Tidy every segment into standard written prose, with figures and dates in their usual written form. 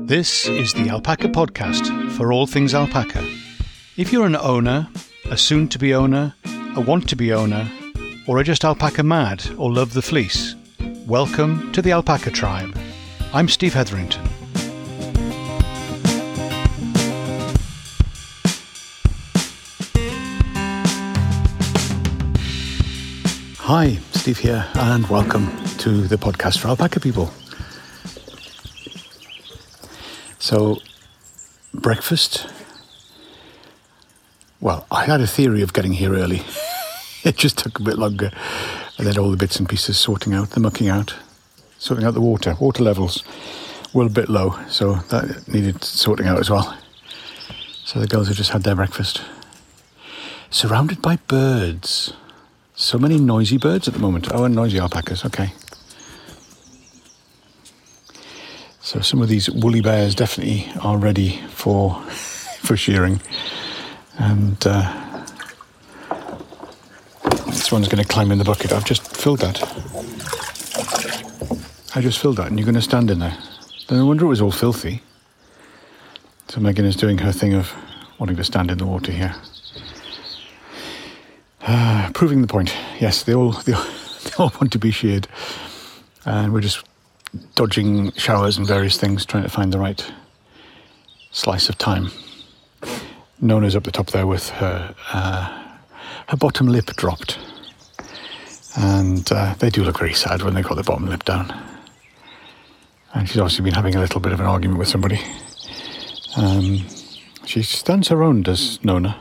This is the Alpaca Podcast for all things alpaca. If you're an owner, a soon-to-be owner, a want-to-be owner, or are just alpaca mad or love the fleece, welcome to the Alpaca Tribe. I'm Steve Hetherington. Hi, Steve here, and welcome to the podcast for alpaca people. So, breakfast. Well, I had a theory of getting here early. It just took a bit longer. And then all the bits and pieces sorting out, the mucking out, sorting out the water. Water levels were a bit low, so that needed sorting out as well. So the girls have just had their breakfast. Surrounded by birds. So many noisy birds at the moment. Oh, and noisy alpacas, okay. So some of these woolly bears definitely are ready for shearing. And this one's going to climb in the bucket. I've just filled that. I just filled that and you're going to stand in there. No wonder it was all filthy. So Megan is doing her thing of wanting to stand in the water here. Proving the point. Yes, they all want to be sheared. And we're just dodging showers and various things, trying to find the right slice of time. Nona's up the top there with her bottom lip dropped. And they do look very sad when they've got their bottom lip down. And she's obviously been having a little bit of an argument with somebody. She stands her own, does Nona.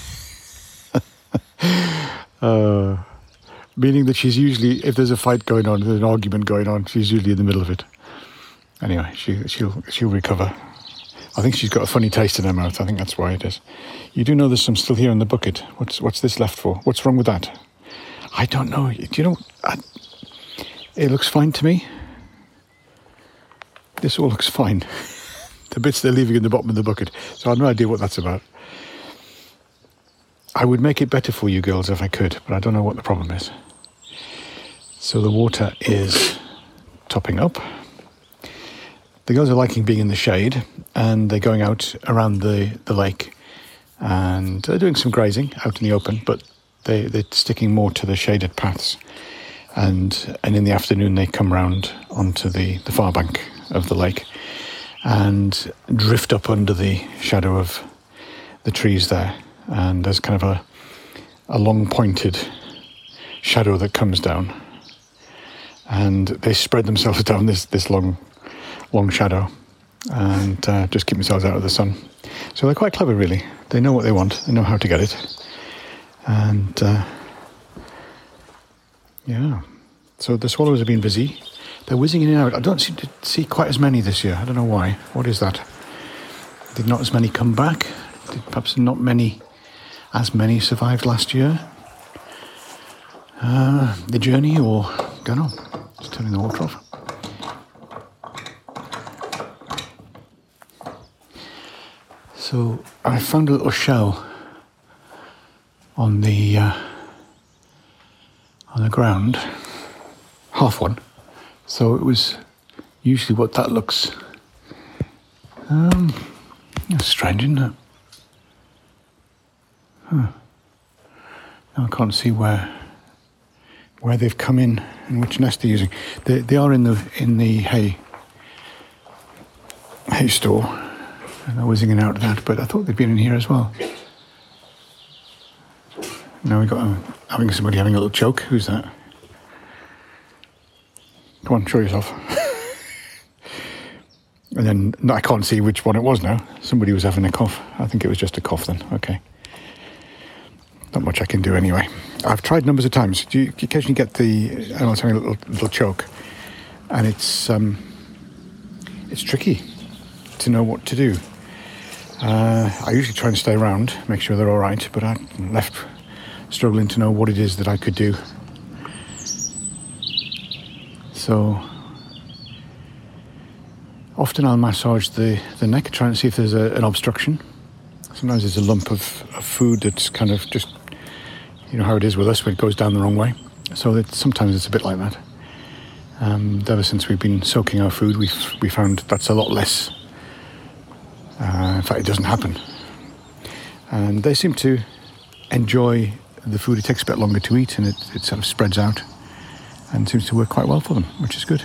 Meaning that she's usually, if there's a fight going on, there's an argument going on, she's usually in the middle of it. Anyway, she'll recover. I think she's got a funny taste in her mouth. I think that's why it is. You do know there's some still here in the bucket. What's this left for? What's wrong with that? I don't know. Do you know? It looks fine to me. This all looks fine. The bits they're leaving in the bottom of the bucket. So I have no idea what that's about. I would make it better for you girls if I could, but I don't know what the problem is. So the water is topping up. The girls are liking being in the shade, and they're going out around the lake, and they're doing some grazing out in the open, but they're sticking more to the shaded paths. And in the afternoon they come round onto the far bank of the lake and drift up under the shadow of the trees there. And there's kind of a long pointed shadow that comes down, and they spread themselves down this long shadow and just keep themselves out of the sun. So they're quite clever, really. They know what they want, they know how to get it. And yeah, so the swallows have been busy. They're whizzing in and out. I don't seem to see quite as many this year. I don't know why. What is that? Did not as many come back? Did perhaps not as many survived last year? The journey, or don't know. Just turning the water off. So I found a little shell on the ground, half one. So it was usually what that looks. It's strange, isn't it? Huh. Now I can't see where they've come in and which nest they're using. They are in the hay store, and they're whizzing in and out of that. But I thought they'd been in here as well. Now we got somebody having a little joke. Who's that? Come on, show yourself. And then I can't see which one it was now. Somebody was having a cough. I think it was just a cough then. Okay. Not much I can do anyway. I've tried numbers of times. You occasionally get the animals having a little choke, and it's tricky to know what to do. I usually try and stay around, make sure they're all right, but I'm left struggling to know what it is that I could do. So often I'll massage the neck, trying to see if there's an obstruction. Sometimes there's a lump of food that's kind of just, you know how it is with us when it goes down the wrong way. So sometimes it's a bit like that. Ever since we've been soaking our food, we found that's a lot less In fact, it doesn't happen. And they seem to enjoy the food. It takes a bit longer to eat, and it sort of spreads out and seems to work quite well for them, which is good.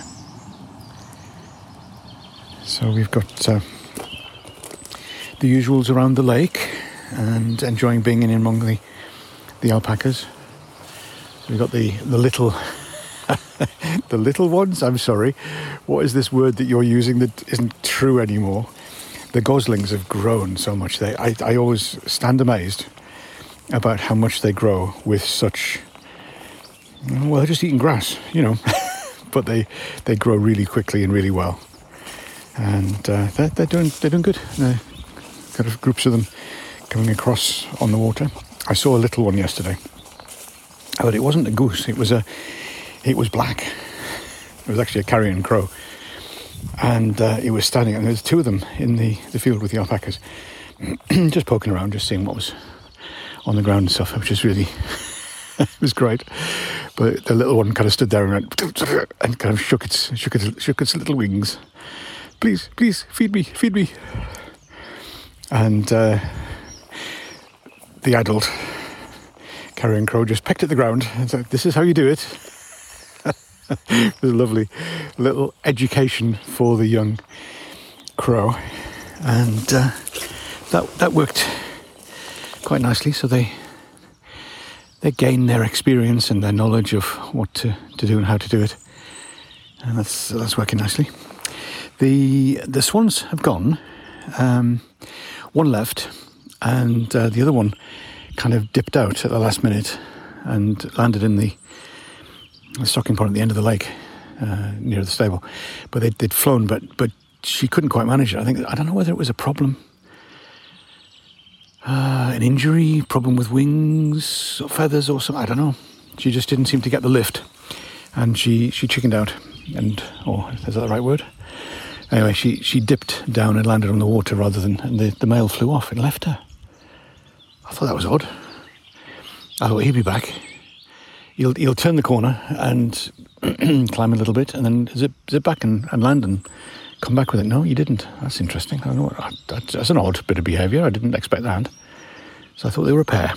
So we've got the usuals around the lake and enjoying being in among the alpacas. We've got the little the little ones. I'm sorry, what is this word that you're using that isn't true anymore? The goslings have grown so much. I always stand amazed about how much they grow with such. Well, they're just eating grass, but they grow really quickly and really well, and they're doing good. Kind of groups of them coming across on the water. I saw a little one yesterday, but it wasn't a goose. It was black. It was actually a carrion crow, and it was standing. And there's two of them in the field with the alpacas, just poking around, just seeing what was on the ground and stuff, which is really it was great. But the little one kind of stood there and kind of shook its little wings. Please, feed me. And the adult carrion crow just pecked at the ground and said, "This is how you do it." It was a lovely little education for the young crow, and that worked quite nicely. So they gain their experience and their knowledge of what to do and how to do it, and that's working nicely. The swans have gone. One left, and the other one kind of dipped out at the last minute and landed in the stocking pond at the end of the lake near the stable. But they'd flown, but she couldn't quite manage it. I don't know whether it was a problem, an injury, problem with wings or feathers or something. I don't know. She just didn't seem to get the lift, and she chickened out. Is that the right word? Anyway, she dipped down and landed on the water rather than, and the male flew off and left her. I thought that was odd. I thought he'd be back. He'll turn the corner and climb a little bit and then zip back and land and come back with it. No, he didn't. That's interesting. I don't know. That's an odd bit of behaviour. I didn't expect that. So I thought they were a pair.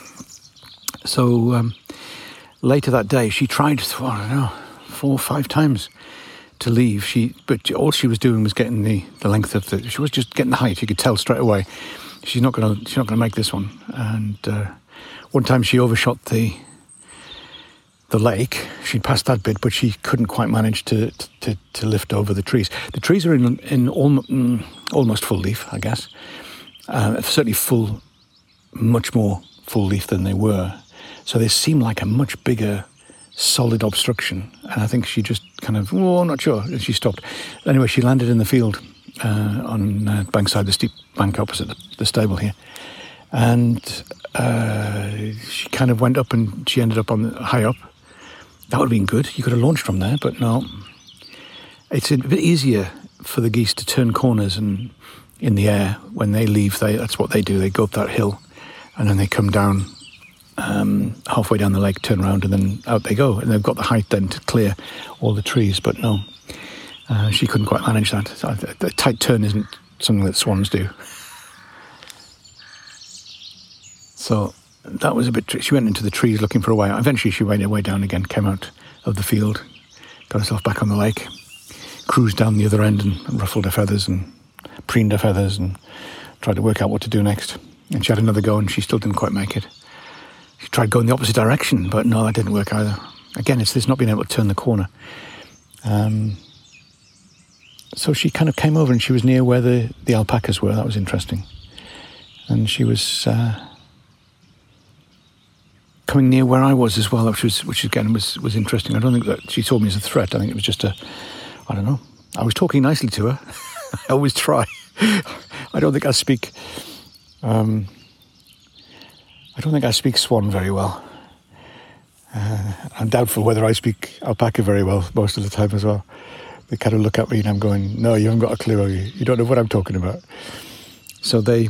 So later that day, she tried, 4 or 5 times to leave. But all she was doing was getting the length of she was just getting the height. You could tell straight away she's not gonna make this one. And one time she overshot the lake. She'd passed that bit, but she couldn't quite manage to lift over the trees. The trees are in almost full leaf, I guess. Certainly much more full leaf than they were. So they seem like a much bigger solid obstruction, and I think she just kind of, I'm not sure, and she stopped. Anyway, she landed in the field on Bankside, the steep bank opposite the stable here, and she kind of went up and she ended up high up. That would have been good. You could have launched from there, but no. It's a bit easier for the geese to turn corners and in the air when they leave. That's what they do. They go up that hill and then they come down halfway down the lake, turn around, and then out they go. And they've got the height then to clear all the trees. But no, she couldn't quite manage that. So the tight turn isn't something that swans do. So that was a bit tricky. She went into the trees looking for a way out. Eventually she made her way down again, came out of the field, got herself back on the lake, cruised down the other end and ruffled her feathers and preened her feathers and tried to work out what to do next. And she had another go and she still didn't quite make it. She tried going the opposite direction, but no, that didn't work either. Again, it's this not being able to turn the corner. So she kind of came over and she was near where the alpacas were. That was interesting. And she was coming near where I was as well, which again was interesting. I don't think that she saw me as a threat. I think it was just I don't know. I was talking nicely to her. I always try. I don't think I speak swan very well. I'm doubtful whether I speak alpaca very well most of the time as well. They kind of look at me and I'm going, no, you haven't got a clue, have you? You don't know what I'm talking about. So they're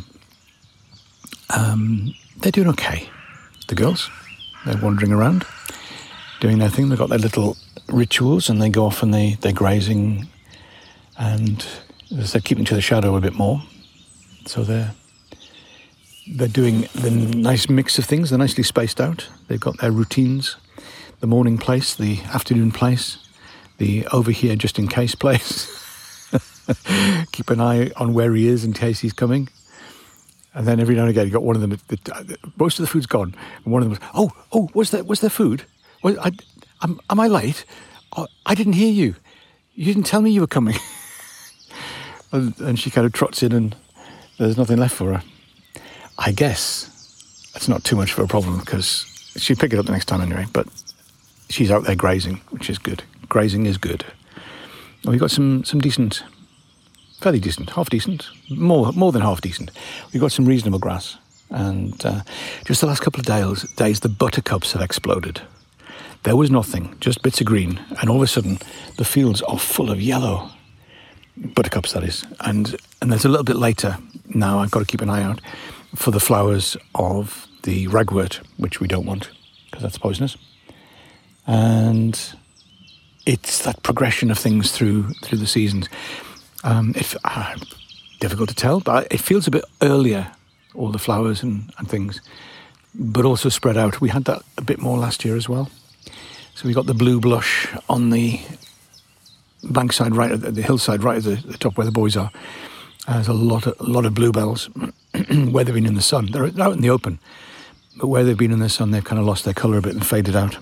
doing okay, the girls. They're wandering around, doing their thing. They've got their little rituals and they go off and they're grazing and they're keeping to the shadow a bit more. So they're doing the nice mix of things. They're nicely spaced out. They've got their routines, the morning place, the afternoon place, the over here just in case place. Keep an eye on where he is in case he's coming. And then every now and again, you got one of them. Most of the food's gone, and one of them was, "Oh, was there food? Am I late? Oh, I didn't hear you. You didn't tell me you were coming." and she kind of trots in, and there's nothing left for her. I guess that's not too much of a problem because she'll pick it up the next time anyway. But she's out there grazing, which is good. Grazing is good. And we've got some decent. Fairly decent, half decent, more than half decent. We've got some reasonable grass, and just the last couple of days, the buttercups have exploded. There was nothing, just bits of green, and all of a sudden, the fields are full of yellow buttercups. That is, and there's a little bit later now. I've got to keep an eye out for the flowers of the ragwort, which we don't want because that's poisonous, and it's that progression of things through the seasons. It's difficult to tell, but it feels a bit earlier, all the flowers and things, but also spread out. We had that a bit more last year as well. So we got the blue blush on the bankside, right at the hillside, right at the top where the boys are. There's a lot of bluebells where they've been in the sun. They're out in the open, but where they've been in the sun, they've kind of lost their colour a bit and faded out.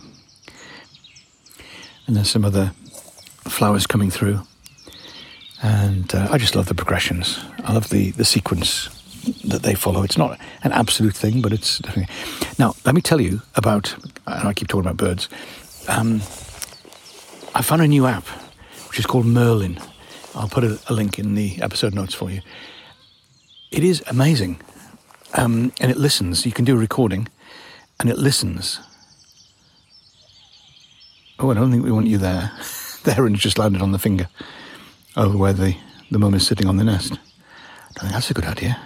And there's some other flowers coming through. And I just love the progressions. I love the sequence that they follow. It's not an absolute thing, but it's definitely... Now, let me tell you about... And I keep talking about birds. I found a new app, which is called Merlin. I'll put a link in the episode notes for you. It is amazing. And it listens. You can do a recording, and it listens. Oh, I don't think we want you there. The heron's just landed on the finger. Over where the mum is sitting on the nest. I don't think that's a good idea.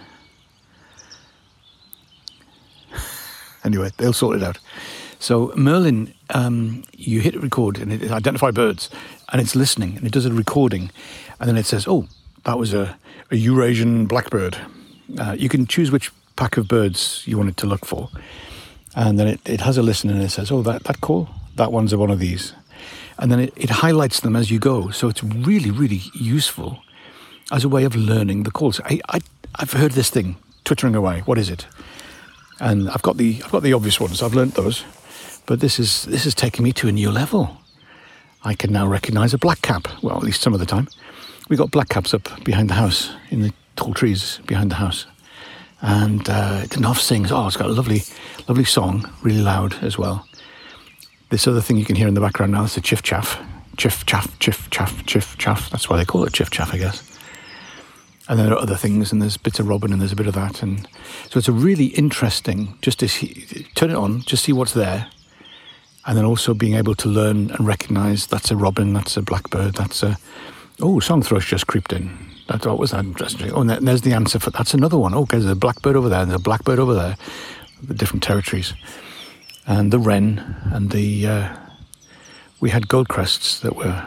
Anyway, they'll sort it out. So Merlin, you hit record and it identifies birds, and it's listening, and it does a recording, and then it says, "Oh, that was a Eurasian blackbird." You can choose which pack of birds you want it to look for, and then it has a listen, and it says, "Oh, that call, that one's one of these." And then it highlights them as you go. So it's really, really useful as a way of learning the calls. I've heard this thing twittering away. What is it? And I've got the obvious ones. I've learnt those. But this is taking me to a new level. I can now recognise a blackcap. Well, at least some of the time. We got blackcaps up behind the house, in the tall trees behind the house. And Danoff sings. Oh, it's got a lovely, lovely song, really loud as well. This other thing you can hear in the background now is a chiff chaff. Chiff chaff, chiff chaff, chiff chaff. That's why they call it chiff chaff, I guess. And then there are other things, and there's bits of robin, and there's a bit of that. And so it's a really interesting, just to turn it on, just see what's there. And then also being able to learn and recognise that's a robin, that's a blackbird, that's a... Oh, song thrush just creeped in. What was that interesting? Oh, and there's the answer for... That's another one. Okay, there's a blackbird over there, and there's a blackbird over there. The different territories. And the wren, and we had goldcrests that were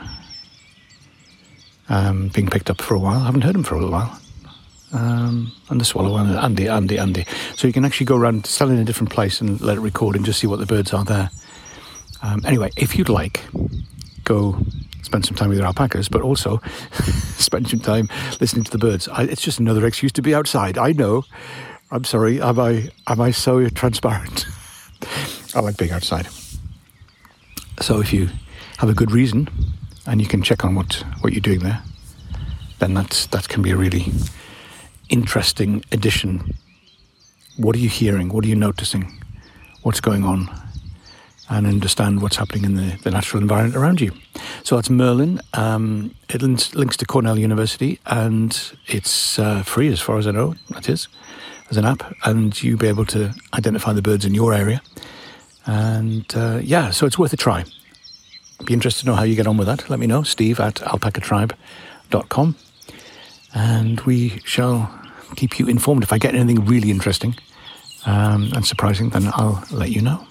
being picked up for a while. I haven't heard them for a little while. And the swallow, and Andy. So you can actually go around, stand in a different place and let it record and just see what the birds are there. Anyway, if you'd like, go spend some time with your alpacas, but also spend some time listening to the birds. It's just another excuse to be outside. I know. I'm sorry. Am I so transparent? I like being outside. So if you have a good reason and you can check on what you're doing there, then that can be a really interesting addition. What are you hearing? What are you noticing? What's going on? And understand what's happening in the natural environment around you. So that's Merlin. It links to Cornell University, and it's free as far as I know, that is, as an app. And you'll be able to identify the birds in your area. And so it's worth a try. Be interested to know how you get on with that. Let me know, steve@alpacatribe.com. And we shall keep you informed. If I get anything really interesting and surprising, then I'll let you know.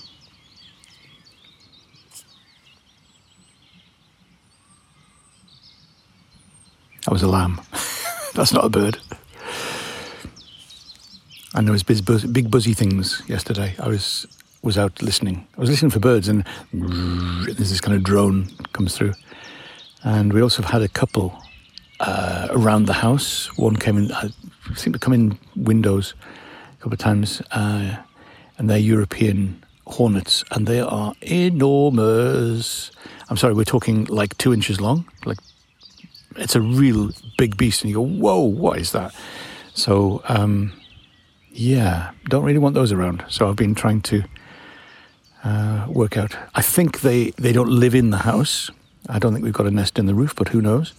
That was a lamb. That's not a bird. And there was big buzzy things yesterday. I was out listening. I was listening for birds, and there's this kind of drone comes through. And we also have had a couple around the house. One came in, I seem to come in windows a couple of times, and they're European hornets, and they are enormous. I'm sorry, we're talking like 2 inches long. Like, it's a real big beast, and you go, whoa, what is that? So, yeah, don't really want those around. So I've been trying to work out. I think they don't live in the house. I don't think we've got a nest in the roof, but who knows?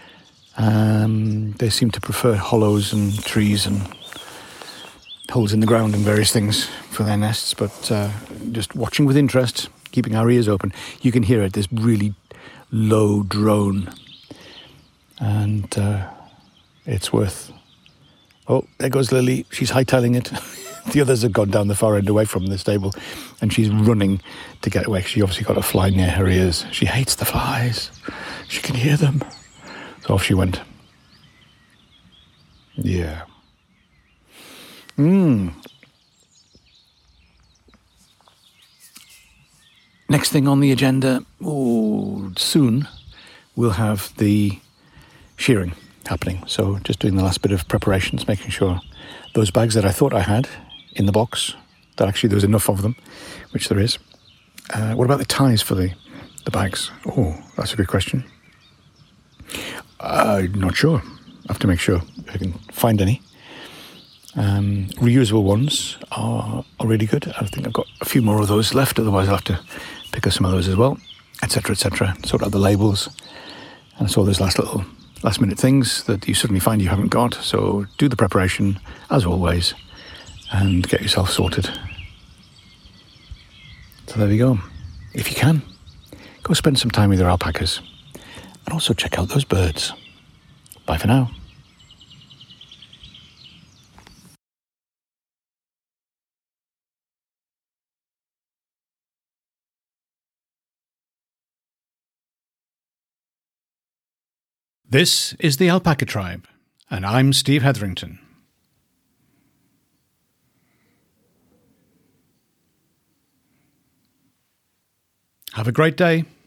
They seem to prefer hollows and trees and holes in the ground and various things for their nests, but just watching with interest, keeping our ears open. You can hear it, this really low drone, and it's worth... Oh, there goes Lily. She's hightailing it. The others have gone down the far end away from the stable, and she's running to get away. She obviously got a fly near her ears. She hates the flies. She can hear them. So off she went. Yeah. Next thing on the agenda, soon we'll have the shearing happening. So just doing the last bit of preparations, making sure those bags that I thought I had in the box, that actually there was enough of them, which there is. What about the ties for the bags? Oh, that's a good question. I'm not sure. I have to make sure I can find any. Reusable ones are really good. I think I've got a few more of those left, otherwise I'll have to pick up some of those as well, etc., etc. Sort out the labels, and it's all those last minute things that you suddenly find you haven't got. So do the preparation as always and get yourself sorted. So there we go. If you can, go spend some time with your alpacas and also check out those birds. Bye for now. This is the Alpaca Tribe, and I'm Steve Hetherington. Have a great day.